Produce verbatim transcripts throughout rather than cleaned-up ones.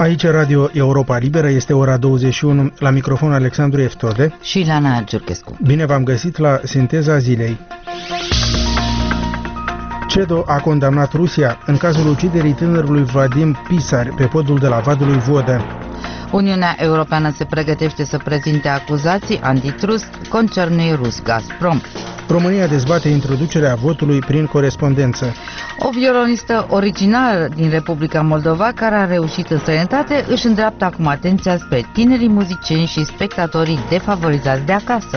Aici Radio Europa Liberă, este ora douăzeci și unu, la microfon Alexandru Eftode și Ileana Giurchescu. Bine v-am găsit la Sinteza Zilei. CEDO a condamnat Rusia în cazul uciderii tânărului Vadim Pisar pe podul de la Vadului Vodă. Uniunea Europeană se pregătește să prezinte acuzații antitrust concernului rus Gazprom. România dezbate introducerea votului prin corespondență. O violonistă originală din Republica Moldova, care a reușit în străinătate, își îndreaptă acum atenția spre tinerii muzicieni și spectatorii defavorizați de acasă.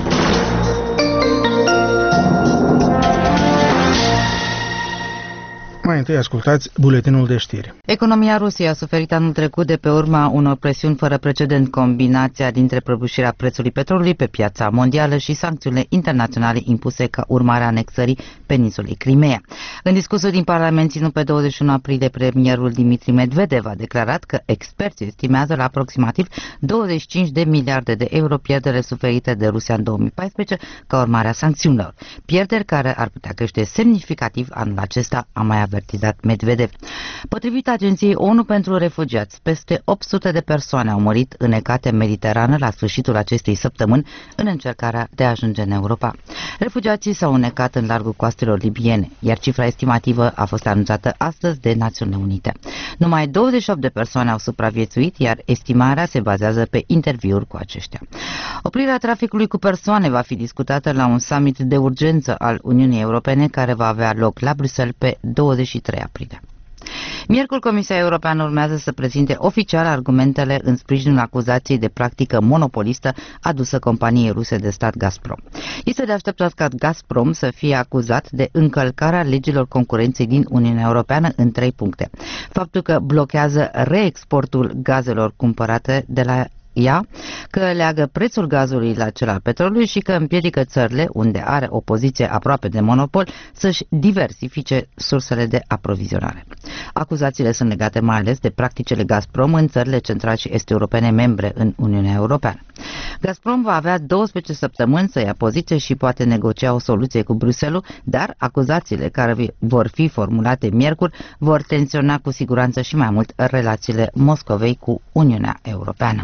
Mai întâi ascultați buletinul de știri. Economia Rusiei a suferit anul trecut de pe urma unor presiuni fără precedent, combinația dintre prăbușirea prețului petrolului pe piața mondială și sancțiunile internaționale impuse ca urmare a anexării peninsulei Crimea. În discursul din Parlament ținut pe douăzeci și unu aprilie, premierul Dimitri Medvedev a declarat că experții estimează la aproximativ douăzeci și cinci de miliarde de euro pierdere suferite de Rusia în două mii paisprezece ca urmare a sancțiunilor, pierderi care ar putea crește semnificativ anul acesta, a mai avertizat Medvedev. Potrivit Agenției ONU pentru Refugiați, peste opt sute de persoane au murit înnecate în Mediterană la sfârșitul acestei săptămâni în încercarea de a ajunge în Europa. Refugiații s-au înnecat în largul coastelor libiene, iar cifra estimativă a fost anunțată astăzi de Națiunile Unite. Numai douăzeci și opt de persoane au supraviețuit, iar estimarea se bazează pe interviuri cu aceștia. Oprirea traficului cu persoane va fi discutată la un summit de urgență al Uniunii Europene care va avea loc la Bruxelles pe douăzeci și trei aprilie. Miercuri, Comisia Europeană urmează să prezinte oficial argumentele în sprijinul acuzației de practică monopolistă adusă companiei ruse de stat Gazprom. Este de așteptat ca Gazprom să fie acuzat de încălcarea legilor concurenței din Uniunea Europeană în trei puncte. Faptul că blochează reexportul gazelor cumpărate de la ea, că leagă prețul gazului la cel al petrolului și că împiedică țările, unde are o poziție aproape de monopol, să-și diversifice sursele de aprovizionare. Acuzațiile sunt legate mai ales de practicile Gazprom în țările central și est-europene membre în Uniunea Europeană. Gazprom va avea douăsprezece săptămâni să ia poziție și poate negocia o soluție cu Bruxelles, dar acuzațiile care vor fi formulate miercuri vor tensiona cu siguranță și mai mult relațiile Moscovei cu Uniunea Europeană.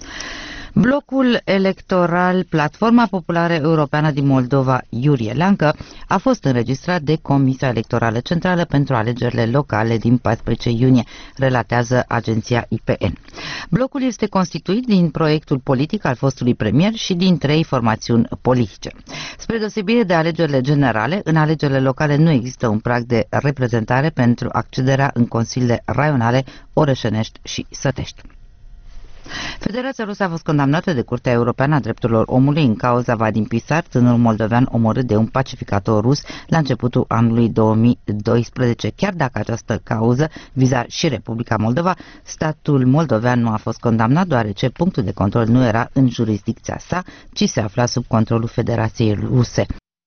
Blocul electoral Platforma Populară Europeană din Moldova, Iurie Leancă, a fost înregistrat de Comisia Electorală Centrală pentru alegerile locale din paisprezece iunie, relatează agenția I P N. Blocul este constituit din proiectul politic al fostului premier și din trei formațiuni politice. Spre deosebire de alegerile generale, în alegerile locale nu există un prag de reprezentare pentru accederea în consiliile raionale, orășenești și sătești. Federația Rusă a fost condamnată de Curtea Europeană a Drepturilor Omului în cauza Vadim Pisar, tânărul moldovean omorât de un pacificator rus la începutul anului două mii doisprezece. Chiar dacă această cauză viza și Republica Moldova, statul moldovean nu a fost condamnat, deoarece punctul de control nu era în jurisdicția sa, ci se afla sub controlul Federației Ruse.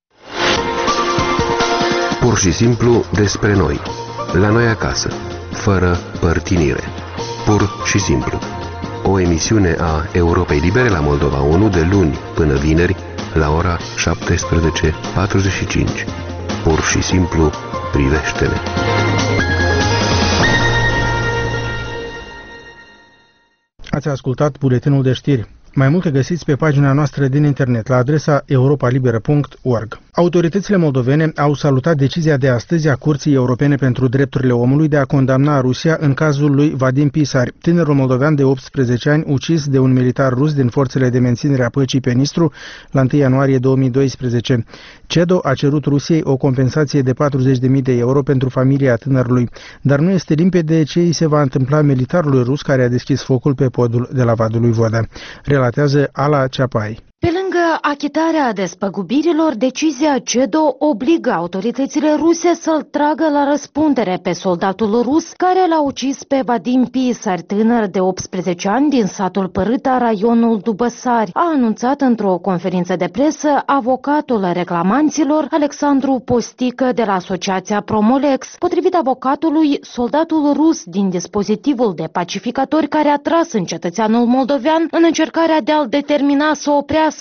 Pur și simplu despre noi, la noi acasă, fără părtinire. Pur și simplu. O emisiune a Europei Libere la Moldova unu de luni până vineri la ora șaptesprezece patruzeci și cinci. Pur și simplu privește-ne. Ați ascultat buletinul de știri. Mai multe găsiți pe pagina noastră din internet la adresa europa liberă punct org. Autoritățile moldovene au salutat decizia de astăzi a Curții Europene pentru Drepturile Omului de a condamna Rusia în cazul lui Vadim Pisar, tânărul moldovean de optsprezece ani ucis de un militar rus din forțele de menținere a păcii pe Nistru la întâi ianuarie două mii doisprezece. CEDO a cerut Rusiei o compensație de patruzeci de mii de euro pentru familia tânărului, dar nu este limpede ce îi se va întâmpla militarului rus care a deschis focul pe podul de la Vadului Voda. Relatează Ala Ceapai. Pe lângă achitarea despăgubirilor, decizia CEDO obligă autoritățile ruse să-l tragă la răspundere pe soldatul rus care l-a ucis pe Vadim Pisar, tânăr de optsprezece ani din satul Părâta, raionul Dubăsari, a anunțat într-o conferință de presă avocatul reclamanților Alexandru Postică de la Asociația Promolex. Potrivit avocatului, soldatul rus din dispozitivul de pacificatori care a tras în cetățeanul moldovean în încercarea de a-l determina să oprească automobilul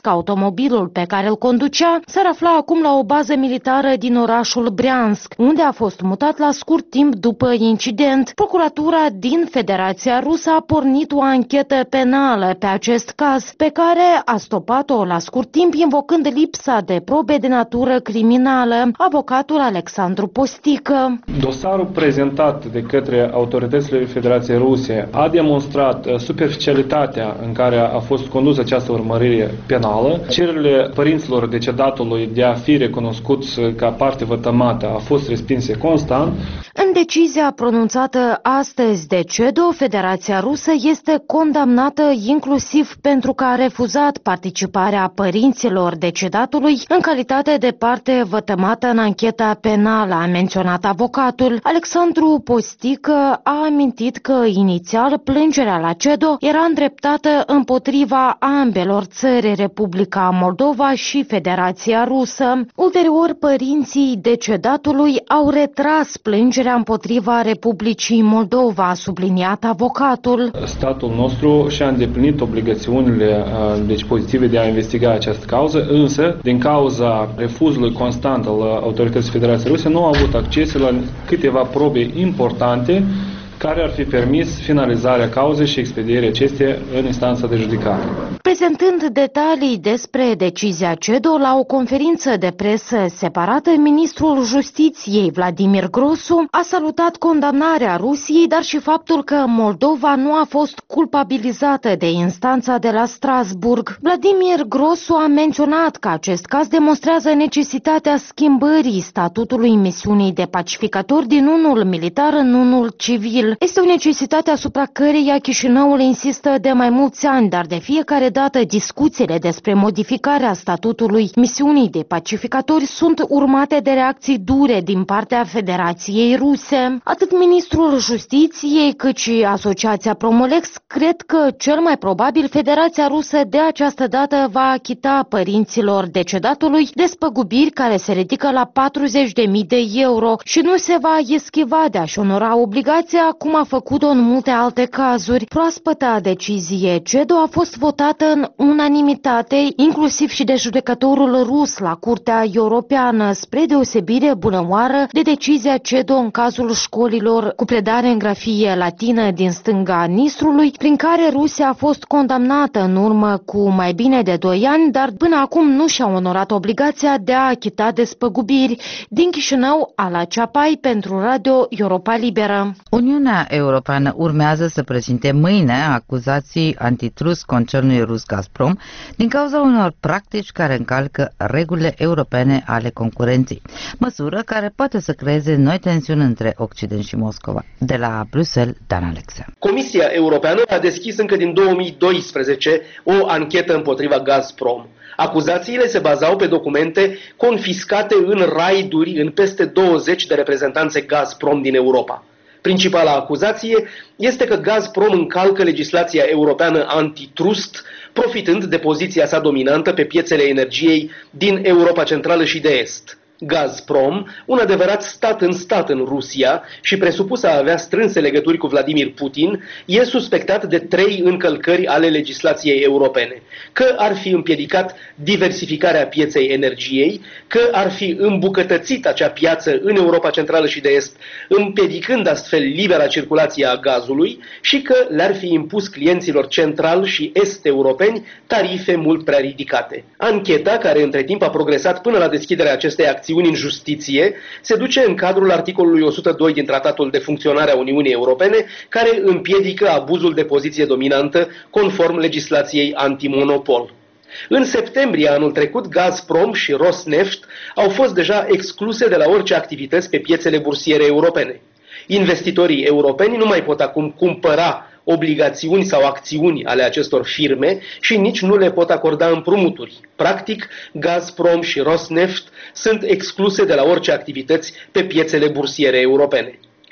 automobilul pe care îl conducea s-ar afla acum la o bază militară din orașul Briansk, unde a fost mutat la scurt timp după incident. Procuratura din Federația Rusă a pornit o anchetă penală pe acest caz, pe care a stopat-o la scurt timp, invocând lipsa de probe de natură criminală. Avocatul Alexandru Postică. Dosarul prezentat de către autoritățile Federației Ruse a demonstrat superficialitatea în care a fost condusă această urmărire penală. Cererile părinților decedatului de a fi recunoscuți ca parte vătămată a fost respinse constant. În decizia pronunțată astăzi de CEDO, Federația Rusă este condamnată inclusiv pentru că a refuzat participarea părinților decedatului în calitate de parte vătămată în ancheta penală, a menționat avocatul. Alexandru Postică a amintit că inițial plângerea la CEDO era îndreptată împotriva ambelor țări, Republica Moldova și Federația Rusă. Ulterior, părinții decedatului au retras plângerea împotriva Republicii Moldova, a subliniat avocatul. Statul nostru și-a îndeplinit obligațiunile deci pozitive de a investiga această cauză, însă, din cauza refuzului constant al autorității Federației Ruse, nu au avut acces la câteva probe importante care ar fi permis finalizarea cauzei și expedierea acesteia în instanța de judecată. Prezentând detalii despre decizia CEDO la o conferință de presă separată, ministrul Justiției Vladimir Grosu a salutat condamnarea Rusiei, dar și faptul că Moldova nu a fost culpabilizată de instanța de la Strasburg. Vladimir Grosu a menționat că acest caz demonstrează necesitatea schimbării statutului misiunii de pacificatori din unul militar în unul civil. Este o necesitate asupra căreia Chișinăul insistă de mai mulți ani, dar de fiecare dată discuțiile despre modificarea statutului misiunii de pacificatori sunt urmate de reacții dure din partea Federației Ruse. Atât ministrul Justiției cât și Asociația Promolex cred că cel mai probabil Federația Rusă de această dată va achita părinților decedatului despăgubiri care se ridică la patruzeci de mii de euro și nu se va eschiva de a-și onora obligația cum a făcut-o în multe alte cazuri. Proaspăta decizie CEDO a fost votată în unanimitate, inclusiv și de judecătorul rus la Curtea Europeană, spre deosebire bunăoară de decizia CEDO în cazul școlilor cu predare în grafie latină din stânga Nistrului, prin care Rusia a fost condamnată în urmă cu mai bine de doi ani, dar până acum nu și-a onorat obligația de a achita despăgubiri. Din Chișinău, Ala Ceapai pentru Radio Europa Liberă. Uniunea Europeană urmează să prezinte mâine acuzații antitrust concernului rus Gazprom din cauza unor practici care încalcă regulile europene ale concurenței, măsură care poate să creeze noi tensiuni între Occident și Moscova. De la Bruxelles, Dan Alexea. Comisia Europeană a deschis încă din două mii doisprezece o anchetă împotriva Gazprom. Acuzațiile se bazau pe documente confiscate în raiduri în peste douăzeci de reprezentanțe Gazprom din Europa. Principala acuzație este că Gazprom încalcă legislația europeană antitrust, profitând de poziția sa dominantă pe piețele energiei din Europa Centrală și de Est. Gazprom, un adevărat stat în stat în Rusia și presupus a avea strânse legături cu Vladimir Putin, e suspectat de trei încălcări ale legislației europene: că ar fi împiedicat diversificarea pieței energiei, că ar fi îmbucătățit acea piață în Europa Centrală și de Est, împiedicând astfel libera circulație a gazului, și că le-ar fi impus clienților central și est-europeni tarife mult prea ridicate. Ancheta, care între timp a progresat până la deschiderea acestei acțiuni în justiție, se duce în cadrul articolului o sută doi din Tratatul de Funcționare a Uniunii Europene, care împiedică abuzul de poziție dominantă conform legislației antimonopol. În septembrie anul trecut, Gazprom și Rosneft au fost deja excluse de la orice activități pe piețele bursiere europene. Investitorii europeni nu mai pot acum cumpăra obligațiuni sau acțiuni ale acestor firme și nici nu le pot acorda împrumuturi. Practic, Gazprom și Rosneft sunt excluse de la orice activități pe piețele bursiere europene.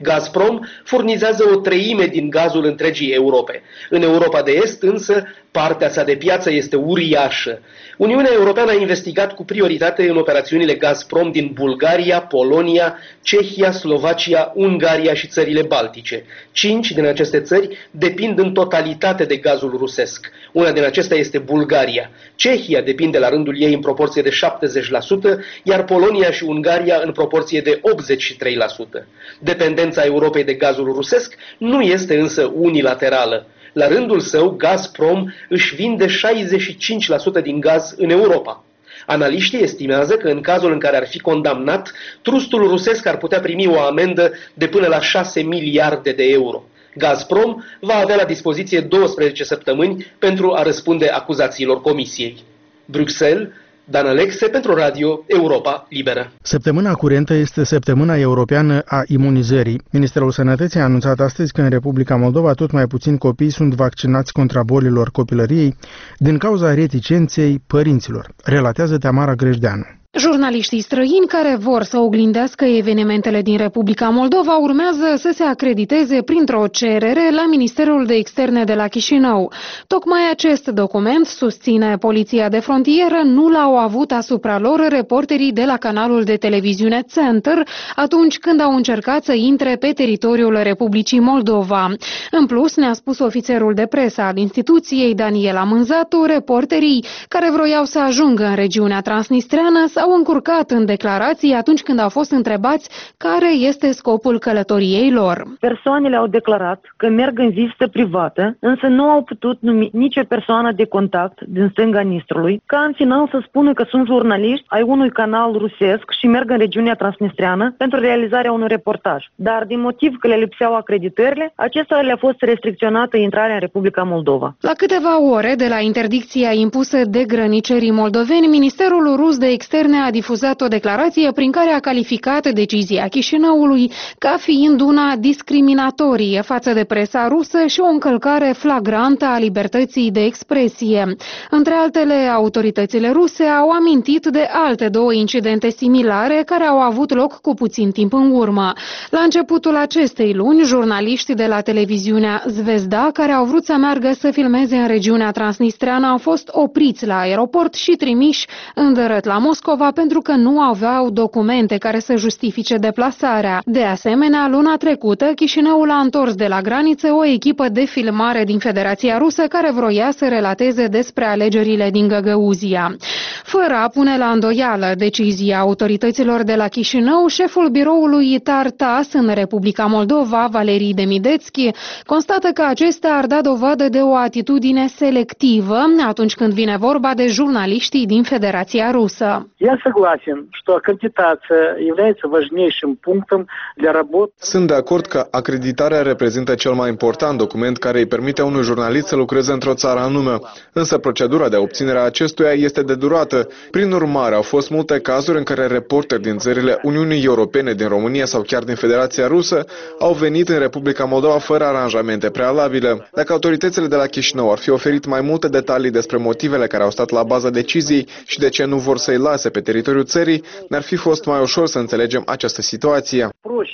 Gazprom furnizează o treime din gazul întregii Europe. În Europa de Est însă partea sa de piață este uriașă. Uniunea Europeană a investigat cu prioritate în operațiunile Gazprom din Bulgaria, Polonia, Cehia, Slovacia, Ungaria și țările Baltice. Cinci din aceste țări depind în totalitate de gazul rusesc. Una din acestea este Bulgaria. Cehia depinde la rândul ei în proporție de șaptezeci la sută, iar Polonia și Ungaria în proporție de optzeci și trei la sută. Dependența Europei de gazul rusesc nu este însă unilaterală. La rândul său, Gazprom își vinde șaizeci și cinci la sută din gaz în Europa. Analiștii estimează că în cazul în care ar fi condamnat, trustul rusesc ar putea primi o amendă de până la șase miliarde de euro. Gazprom va avea la dispoziție douăsprezece săptămâni pentru a răspunde acuzațiilor comisiei. Bruxelles, Dan Alexe pentru Radio Europa Liberă. Săptămâna curentă este săptămâna europeană a imunizării. Ministerul Sănătății a anunțat astăzi că în Republica Moldova tot mai puțini copii sunt vaccinați contra bolilor copilăriei din cauza reticenței părinților, relatează Tamara Grejdeanu. Jurnaliștii străini care vor să oglindească evenimentele din Republica Moldova urmează să se acrediteze printr-o cerere la Ministerul de Externe de la Chișinău. Tocmai acest document, susține Poliția de Frontieră, nu l-au avut asupra lor reporterii de la canalul de televiziune Center atunci când au încercat să intre pe teritoriul Republicii Moldova. În plus, ne-a spus ofițerul de presă al instituției, Daniela Mânzatu, reporterii care vroiau să ajungă în regiunea transnistreană s-au încurcat în declarații atunci când au fost întrebați care este scopul călătoriei lor. Persoanele au declarat că merg în vizită privată, însă nu au putut numi nicio persoană de contact din stânga Nistrului, ca în final să spună că sunt jurnaliști ai unui canal rusesc și merg în regiunea transnistreană pentru realizarea unui reportaj. Dar din motiv că le lipseau acreditările, acestora le-a fost restricționată intrarea în Republica Moldova. La câteva ore de la interdicția impusă de grănicerii moldoveni, Ministerul Rus de Externe a difuzat o declarație prin care a calificat decizia Chișinăului ca fiind una discriminatorie față de presa rusă și o încălcare flagrantă a libertății de expresie. Între altele, autoritățile ruse au amintit de alte două incidente similare care au avut loc cu puțin timp în urmă. La începutul acestei luni, jurnaliștii de la televiziunea Zvezda, care au vrut să meargă să filmeze în regiunea transnistreană, au fost opriți la aeroport și trimiși îndărât la Moscova pentru că nu aveau documente care să justifice deplasarea. De asemenea, luna trecută, Chișinăul a întors de la graniță o echipă de filmare din Federația Rusă care vroia să relateze despre alegerile din Găgăuzia. Fără a pune la îndoială decizia autorităților de la Chișinău, șeful biroului Tartas în Republica Moldova, Valerii Demidețchi, constată că acesta ar da dovadă de o atitudine selectivă atunci când vine vorba de jurnaliștii din Federația Rusă. Я согласен, что аккредитация является важнейшим пунктом для работы. Sunt de acord că acreditarea reprezintă cel mai important document care îi permite unui jurnalist să lucreze într-o țară anume, însă procedura de obținere a acestuia este de durată. Prin urmare, au fost multe cazuri în care reporteri din țările Uniunii Europene, din România sau chiar din Federația Rusă au venit în Republica Moldova fără aranjamente prealabile. Dacă autoritățile de la Chișinău ar fi oferit mai multe detalii despre motivele care au stat la baza deciziei și de ce nu vor să-i lase pe teritoriul țării, ne-ar fi fost mai ușor să înțelegem această situație.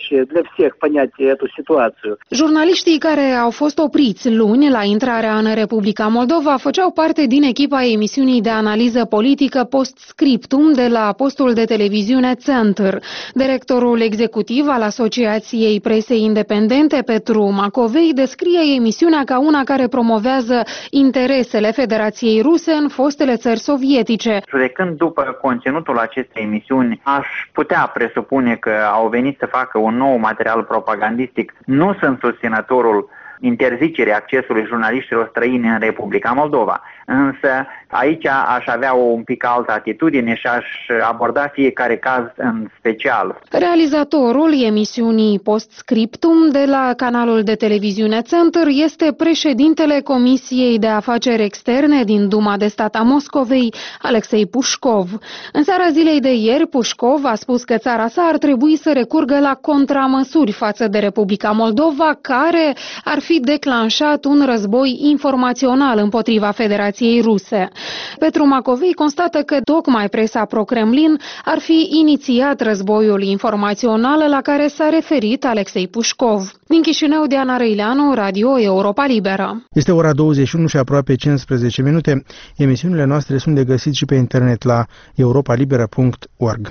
Jurnaliștii care au fost opriți luni la intrarea în Republica Moldova făceau parte din echipa emisiunii de analiză politică Post-Scriptum de la postul de televiziune Center. Directorul executiv al Asociației Presei Independente, Petru Macovei, descrie emisiunea ca una care promovează interesele Federației Ruse în fostele țări sovietice. Judecând după conținutul acestei emisiuni, aș putea presupune că au venit să facă un nou material propagandistic. Nu sunt susținătorul interzicerii accesului jurnaliștilor străini în Republica Moldova. Însă aici aș avea o un pic altă atitudine și aș aborda fiecare caz în special. Realizatorul emisiunii Post-Scriptum de la canalul de televiziune Center este președintele Comisiei de Afaceri Externe din Duma de Stat a Moscovei, Alexei Pușcov. În seara zilei de ieri, Pușcov a spus că țara sa ar trebui să recurgă la contramăsuri față de Republica Moldova, care ar fi declanșat un război informațional împotriva Federației Ruse. Petru Macovei constată că tocmai presa pro-Kremlin ar fi inițiat războiul informațional la care s-a referit Alexei Pușcov. Din Chișinău, Diana Răileanu, Radio Europa Liberă. Este ora douăzeci și unu și aproape cincisprezece minute. Emisiunile noastre sunt de găsit și pe internet la europa liberă punct org.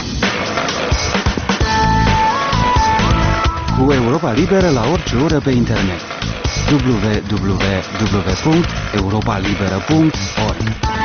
Cu Europa Liberă la orice oră pe internet. w w w punct europa liberă punct org.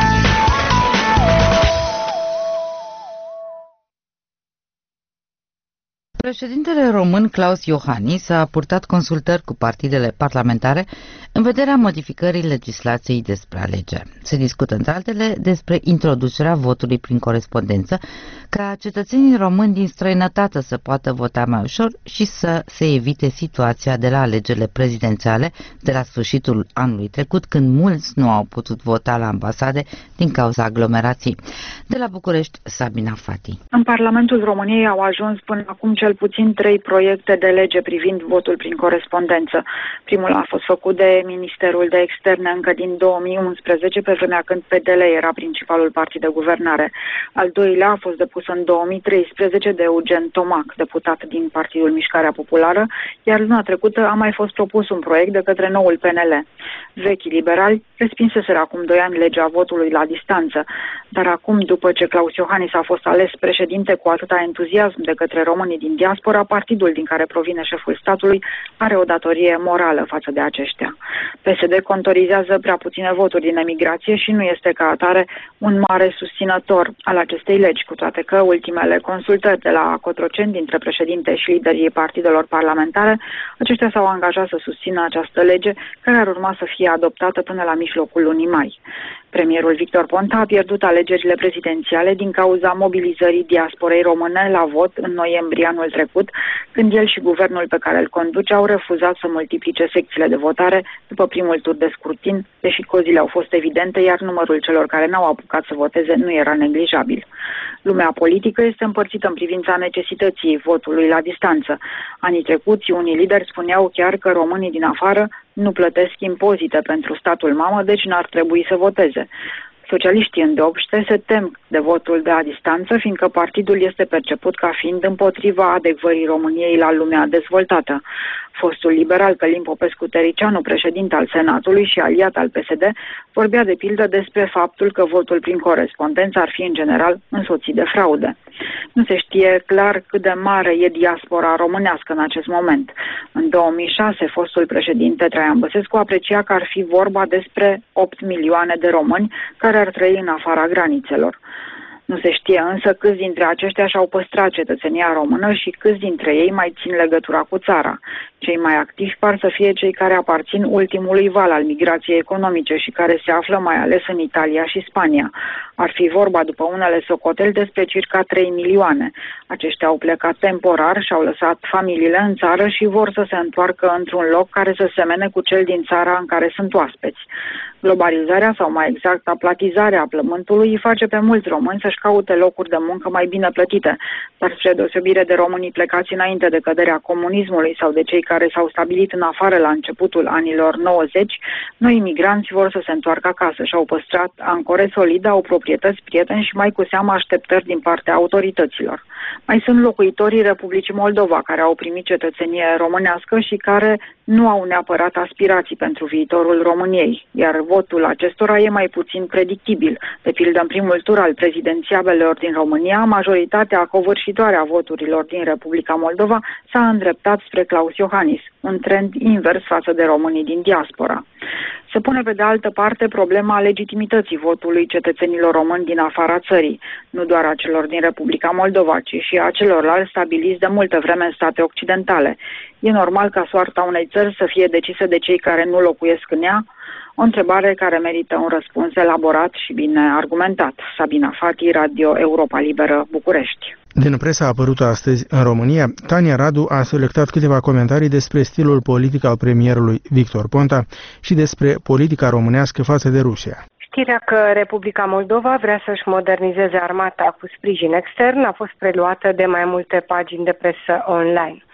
Președintele român Klaus Iohannis a purtat consultări cu partidele parlamentare în vederea modificării legislației despre alegeri. Se discută între altele despre introducerea votului prin corespondență, ca cetățenii români din străinătate să poată vota mai ușor și să se evite situația de la alegerile prezidențiale de la sfârșitul anului trecut, când mulți nu au putut vota la ambasade din cauza aglomerației. De la București, Sabina Fati. În Parlamentul României au ajuns până acum cel puțin trei proiecte de lege privind votul prin corespondență. Primul a fost făcut de Ministerul de Externe încă din două mii unsprezece, pe vremea când P D L era principalul partid de guvernare. Al doilea a fost depus în două mii treisprezece de Eugen Tomac, deputat din Partidul Mișcarea Populară, iar luna trecută a mai fost propus un proiect de către noul P N L. Vechii liberali respinseseră acum doi ani legea votului la distanță, dar acum, după ce Klaus Iohannis a fost ales președinte cu atâta entuziasm de către românii din diaspora, partidul din care provine șeful statului are o datorie morală față de aceștia. P S D contorizează prea puține voturi din emigrație și nu este ca atare un mare susținător al acestei legi, cu toate că ultimele consultări de la Cotroceni dintre președinte și liderii partidelor parlamentare, aceștia s-au angajat să susțină această lege, care ar urma să fie adoptată până la mijlocul lunii mai. Premierul Victor Ponta a pierdut alegerile prezidențiale din cauza mobilizării diasporei române la vot în noiembrie anul trecut, când el și guvernul pe care îl conduce au refuzat să multiplice secțiile de votare după primul tur de scrutin, deși cozile au fost evidente, iar numărul celor care n-au apucat să voteze nu era neglijabil. Lumea politică este împărțită în privința necesității votului la distanță. Anii trecuți, unii lideri spuneau chiar că românii din afară nu plătesc impozite pentru statul mamă, deci n-ar trebui să voteze. Socialiștii îndeopște se tem de votul de la distanță, fiindcă partidul este perceput ca fiind împotriva adecvării României la lumea dezvoltată. Fostul liberal Călin Popescu-Tăricianu, președinte al Senatului și aliat al P S D, vorbea de pildă despre faptul că votul prin corespondență ar fi în general însoțit de fraude. Nu se știe clar cât de mare e diaspora românească în acest moment. În două mii șase, fostul președinte Traian Băsescu aprecia că ar fi vorba despre opt milioane de români care ar trăi în afara granițelor. Nu se știe însă câți dintre aceștia și-au păstrat cetățenia română și câți dintre ei mai țin legătura cu țara. Cei mai activi par să fie cei care aparțin ultimului val al migrației economice și care se află mai ales în Italia și Spania. Ar fi vorba, după unele socoteli, despre circa trei milioane. Aceștia au plecat temporar, și-au lăsat familiile în țară și vor să se întoarcă într-un loc care să semene cu cel din țara în care sunt oaspeți. Globalizarea, sau mai exact aplatizarea plământului, îi face pe mulți români să-și caute locuri de muncă mai bine plătite, dar spre deosebire de românii plecați înainte de căderea comunismului sau de cei care s-au stabilit în afară la începutul anilor nouăzeci, noi imigranți vor să se întoarcă acasă și au păstrat ancore solide, au proprietăți, prieteni și mai cu seamă așteptări din partea autorităților. Mai sunt locuitorii Republicii Moldova, care au primit cetățenie românească și care nu au neapărat aspirații pentru viitorul României, iar votul acestora e mai puțin predictibil. De pildă, în primul tur al prezidențialelor din România, majoritatea covârșitoare a voturilor din Republica Moldova s-a îndreptat spre Klaus Iohannis, un trend invers față de românii din diaspora. Se pune pe de altă parte problema legitimității votului cetățenilor români din afara țării, nu doar a celor din Republica Moldova, ci și a celorlalți stabiliți de multă vreme în state occidentale. E normal ca soarta unei țări să fie decisă de cei care nu locuiesc în ea? O întrebare care merită un răspuns elaborat și bine argumentat. Sabina Fati, Radio Europa Liberă, București. Din presa apărută astăzi în România, Tania Radu a selectat câteva comentarii despre stilul politic al premierului Victor Ponta și despre politica românească față de Rusia. Știrea că Republica Moldova vrea să-și modernizeze armata cu sprijin extern a fost preluată de mai multe pagini de presă online.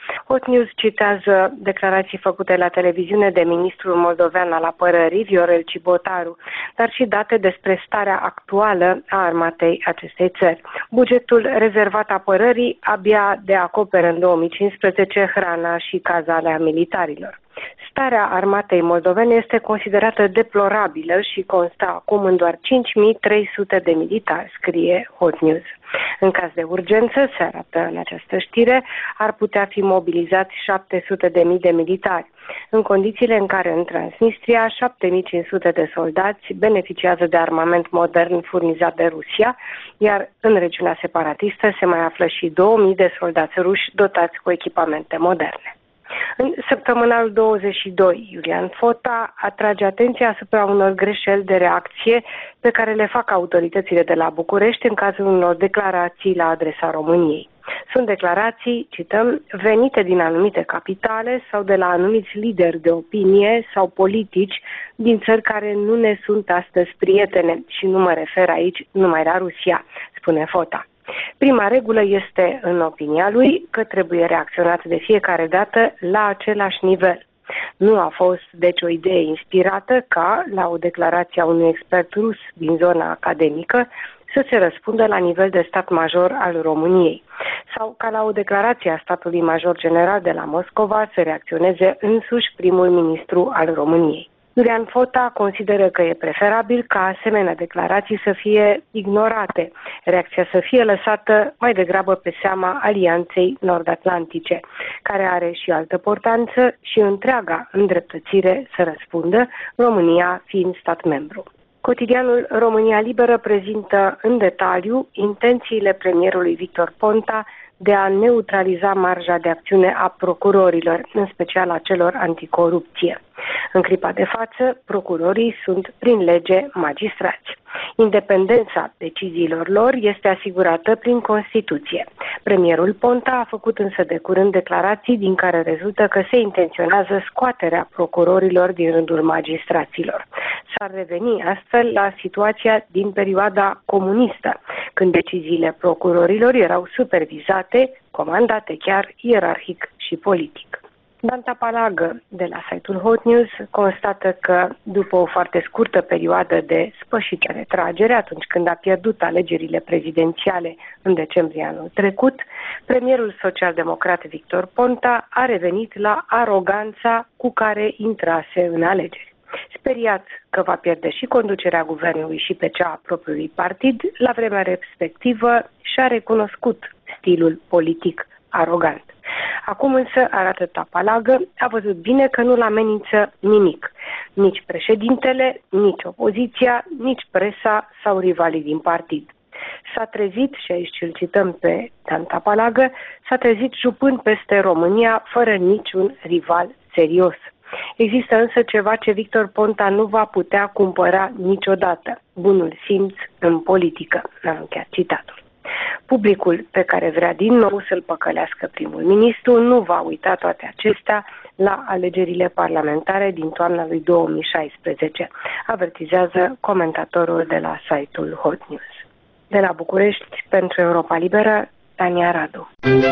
Hot News citează declarații făcute la televiziune de ministrul moldovean al apărării, Viorel Cibotaru, dar și date despre starea actuală a armatei acestei țări. Bugetul rezervat apărării abia de acoperă în două mii cincisprezece hrana și cazalea militarilor. Starea armatei moldovene este considerată deplorabilă și constă acum în doar cinci mii trei sute de militari, scrie Hot News. În caz de urgență, se arată în această știre, ar putea fi mobilizați șapte sute de mii de militari, în condițiile în care în Transnistria șapte mii cinci sute de soldați beneficiază de armament modern furnizat de Rusia, iar în regiunea separatistă se mai află și două mii de soldați ruși dotați cu echipamente moderne. În săptămânalul douăzeci și doi, Iulian Fota atrage atenția asupra unor greșeli de reacție pe care le fac autoritățile de la București în cazul unor declarații la adresa României. Sunt declarații, cităm, venite din anumite capitale sau de la anumiți lideri de opinie sau politici din țări care nu ne sunt astăzi prietene și nu mă refer aici numai la Rusia, spune Fota. Prima regulă este, în opinia lui, că trebuie reacționat de fiecare dată la același nivel. Nu a fost, deci, o idee inspirată ca, la o declarație a unui expert rus din zona academică, să se răspundă la nivel de stat major al României, sau ca la o declarație a statului major general de la Moscova să reacționeze însuși primul ministru al României. Iulian Fota consideră că e preferabil ca asemenea declarații să fie ignorate, reacția să fie lăsată mai degrabă pe seama Alianței Nord-Atlantice, care are și altă portanță și întreaga îndreptățire să răspundă, România fiind stat membru. Cotidianul România Liberă prezintă în detaliu intențiile premierului Victor Ponta de a neutraliza marja de acțiune a procurorilor, în special a celor anticorupție. În clipa de față, procurorii sunt prin lege magistrați. Independența deciziilor lor este asigurată prin Constituție. Premierul Ponta a făcut însă de curând declarații din care rezultă că se intenționează scoaterea procurorilor din rândul magistraților. S-ar reveni astfel la situația din perioada comunistă, când deciziile procurorilor erau supervizate, comandate chiar ierarhic și politic. Danta Palagă, de la site-ul Hot News, constată că, după o foarte scurtă perioadă de spășită retragere, atunci când a pierdut alegerile prezidențiale în decembrie anul trecut, premierul social-democrat Victor Ponta a revenit la aroganța cu care intrase în alegeri. Speriat că va pierde și conducerea guvernului și pe cea a propriului partid, la vremea respectivă și-a recunoscut stilul politic arogant. Acum însă, arată Tapalagă, a văzut bine că nu-l amenință nimic. Nici președintele, nici opoziția, nici presa sau rivalii din partid. S-a trezit, și aici îl cităm pe Dan Tapalagă, s-a trezit jupând peste România fără niciun rival serios. Există însă ceva ce Victor Ponta nu va putea cumpăra niciodată, bunul simț în politică. Am încheiat citatul. Publicul pe care vrea din nou să-l păcălească primul ministru nu va uita toate acestea la alegerile parlamentare din toamna lui două mii șaisprezece, avertizează comentatorul de la site-ul Hot News. De la București, pentru Europa Liberă, Tania Radu.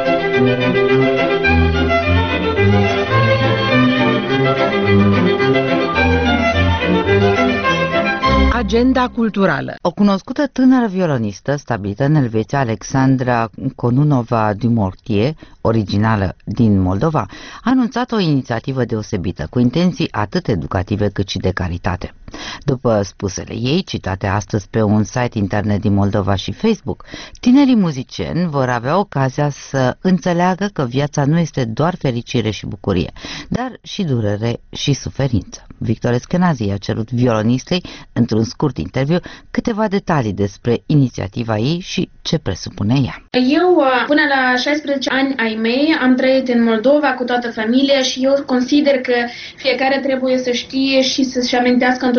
Agenda culturală. O cunoscută tânără violonistă stabilită în Elveția, Alexandra Konunova Dumortier, originală din Moldova, a anunțat o inițiativă deosebită, cu intenții atât educative cât și de caritate. După spusele ei, citate astăzi pe un site internet din Moldova și Facebook, tinerii muzicieni vor avea ocazia să înțeleagă că viața nu este doar fericire și bucurie, dar și durere și suferință. Victor Eschenazi a cerut violonistei, într-un scurt interviu, câteva detalii despre inițiativa ei și ce presupune ea. Eu, până la șaisprezece ani ai mei, am trăit în Moldova cu toată familia și eu consider că fiecare trebuie să știe și să-și amintească întotdeauna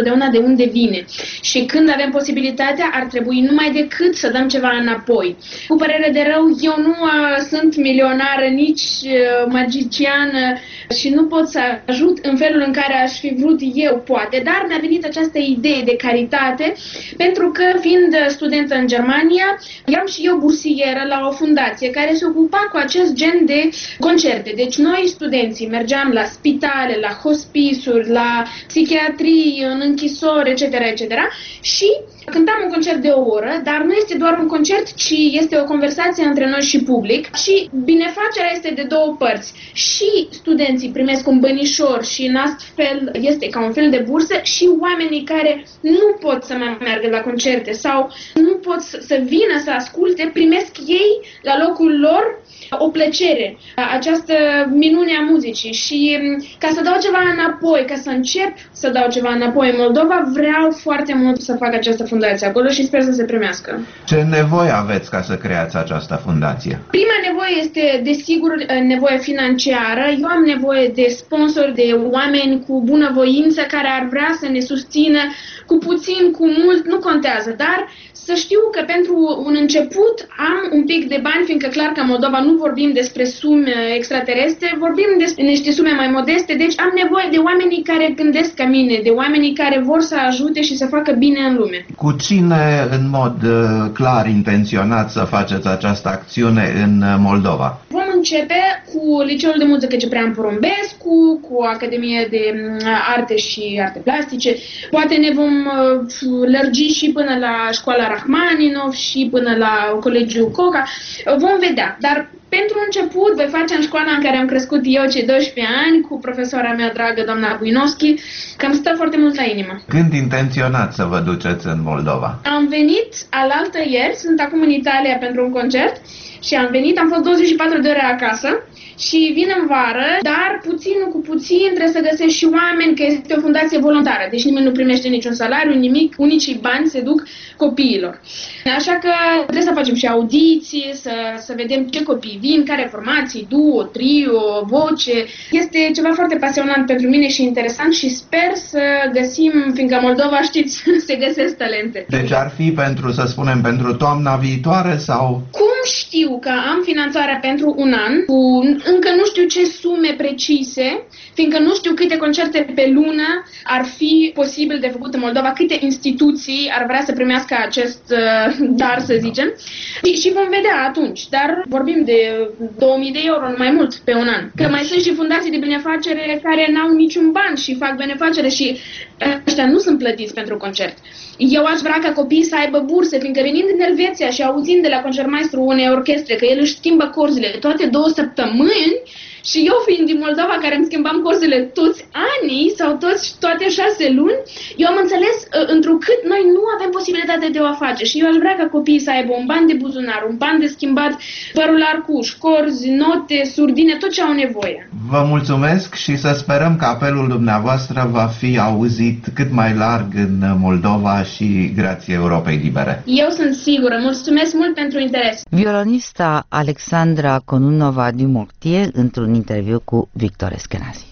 întotdeauna de unde vine. Și când avem posibilitatea, ar trebui numai decât să dăm ceva înapoi. Cu părere de rău, eu nu uh, sunt milionară, nici uh, magiciană și nu pot să ajut în felul în care aș fi vrut eu, poate, dar mi-a venit această idee de caritate, pentru că, fiind studentă în Germania, eram și eu bursieră la o fundație care se ocupa cu acest gen de concerte. Deci noi, studenții, mergeam la spitale, la hospice-uri, la psihiatrii, în închisori, et cetera, et cetera. Și cântam un concert de o oră, dar nu este doar un concert, ci este o conversație între noi și public. Și binefacerea este de două părți. Și studenții primesc un bănișor și în astfel este ca un fel de bursă, și oamenii care nu pot să mai meargă la concerte sau nu pot să vină să asculte, primesc ei la locul lor o plăcere, această minune a muzicii. Și ca să dau ceva înapoi, ca să încep să dau ceva înapoi în Moldova, vreau foarte mult să fac această fundație acolo și sper să se primească. Ce nevoie aveți ca să creați această fundație? Prima nevoie este, desigur, nevoie financiară. Eu am nevoie de sponsori, de oameni cu bunăvoință care ar vrea să ne susțină cu puțin, cu mult, nu contează, dar să știu că pentru un început am un pic de bani, fiindcă clar că în Moldova nu vorbim despre sume extraterestre, vorbim despre niște sume mai modeste, deci am nevoie de oamenii care gândesc ca mine, de oamenii care vor să ajute și să facă bine în lume. Cu cine în mod clar intenționați să faceți această acțiune în Moldova? Vom începe cu Liceul de Muzică Ciprian Porumbescu, cu Academia de Arte și Arte Plastice, poate ne vom lărgi și până la Școala Rachmaninov și până la Colegiul Coca. Vom vedea, dar pentru început voi face în școala în care am crescut eu cei doisprezece ani cu profesoara mea dragă, doamna Buinoschi, că îmi stă foarte mult la inimă. Când intenționați să vă duceți în Moldova? Am venit alaltă ieri, sunt acum în Italia pentru un concert și am venit, am fost douăzeci și patru de ore acasă și vin în vară, dar puțin cu puțin trebuie să găsesc și oameni, că este o fundație voluntară, deci nimeni nu primește niciun salariu, nimic, unicii bani se duc copiilor. Așa că trebuie să facem și audiții, să, să vedem ce copii vin, care formații, duo, trio, voce. Este ceva foarte pasionant pentru mine și interesant și sper să găsim, fiindcă în Moldova, știți, se găsesc talente. Deci ar fi pentru, să spunem, pentru toamna viitoare sau? Cum știu că am finanțarea pentru un an, cu încă nu știu ce sume precise, fiindcă nu știu câte concerte pe lună ar fi posibil de făcut în Moldova, câte instituții ar vrea să primească acest uh, dar, să zicem. Și, și vom vedea atunci, dar vorbim de două mii de euro, nu mai mult, pe un an. Că mai sunt și fundații de benefacere care n-au niciun ban și fac benefacere și ăștia nu sunt plătiți pentru concert. Eu aș vrea ca copiii să aibă burse, fiindcă venind din Elveția și auzind de la concertmaestru unei orchestre că el își schimbă corzile toate două săptămâni, și eu fiind din Moldova, care îmi schimbam corzile toți anii sau toți, toate șase luni, eu am înțeles întrucât noi nu avem posibilitatea de o face și eu aș vrea ca copiii să aibă un ban de buzunar, un ban de schimbat părul la arcuș, corzi, note, surdine, tot ce au nevoie. Vă mulțumesc și să sperăm că apelul dumneavoastră va fi auzit cât mai larg în Moldova și grație Europei Libere. Eu sunt sigură. Mulțumesc mult pentru interes. Violonista Alexandra Conunova Dumortier într-un interviu cu Victor Eschenazi.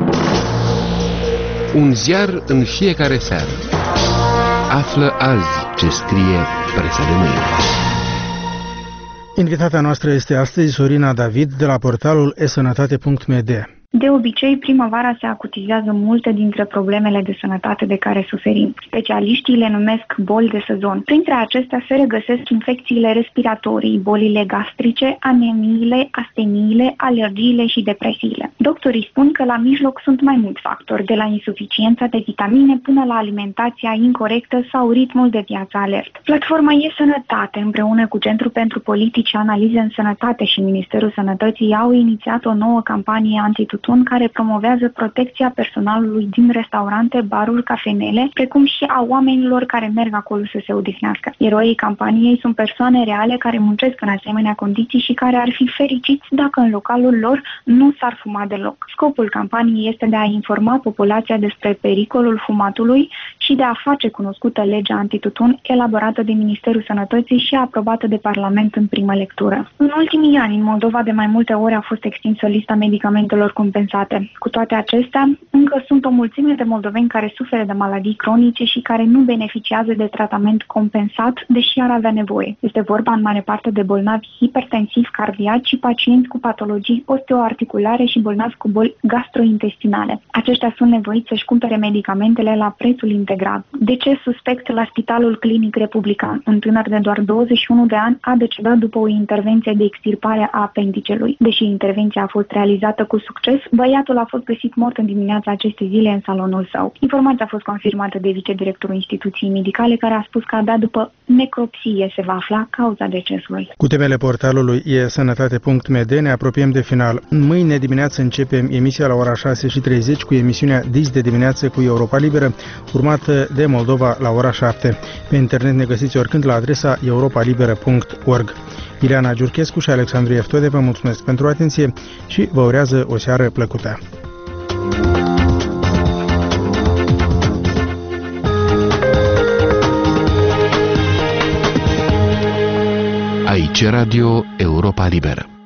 Un ziar în fiecare seară. Află azi ce scrie presa de mâine. Invitata noastră este astăzi Sorina David de la portalul e sănătate punct m d. De obicei, primăvara se acutizează multe dintre problemele de sănătate de care suferim. Specialiștii le numesc boli de sezon. Printre acestea se regăsesc infecțiile respiratorii, bolile gastrice, anemiile, asteniile, alergiile și depresiile. Doctorii spun că la mijloc sunt mai mulți factori, de la insuficiența de vitamine până la alimentația incorectă sau ritmul de viață alert. Platforma E Sănătate, împreună cu Centrul pentru Politici și Analize în Sănătate și Ministerul Sănătății, au inițiat o nouă campanie antitutun care promovează protecția personalului din restaurante, baruri, cafenele, precum și a oamenilor care merg acolo să se odihnească. Eroii campaniei sunt persoane reale care muncesc în asemenea condiții și care ar fi fericiți dacă în localul lor nu s-ar fuma deloc. Scopul campaniei este de a informa populația despre pericolul fumatului și de a face cunoscută legea antitutun elaborată de Ministerul Sănătății și aprobată de Parlament în primă lectură. În ultimii ani, în Moldova, de mai multe ori a fost extinsă lista medicamentelor cu compensate. Cu toate acestea, încă sunt o mulțime de moldoveni care suferă de maladii cronice și care nu beneficiază de tratament compensat, deși ar avea nevoie. Este vorba în mare parte de bolnavi hipertensivi cardiaci și pacienți cu patologii osteoarticulare și bolnavi cu boli gastrointestinale. Aceștia sunt nevoiți să-și cumpere medicamentele la prețul integral. Deces suspect la Spitalul Clinic Republican. Un tânăr de doar douăzeci și unu de ani a decedat după o intervenție de extirpare a apendicelui. Deși intervenția a fost realizată cu succes, băiatul a fost găsit mort în dimineața acestei zile în salonul său. Informația a fost confirmată de vicedirectorul instituției medicale, care a spus că abia după necropsie se va afla cauza decesului. Cu temele portalului e sănătate punct m d ne apropiem de final. Mâine dimineață începem emisia la ora șase și treizeci cu emisiunea Dis de dimineață cu Europa Liberă, urmată de Moldova la ora șapte. Pe internet ne găsiți oricând la adresa europa liberă punct org. Ileana Giurchescu și Alexandru Eftode vă mulțumesc pentru atenție și vă urează o seară plăcută. Aici Radio Europa Liberă.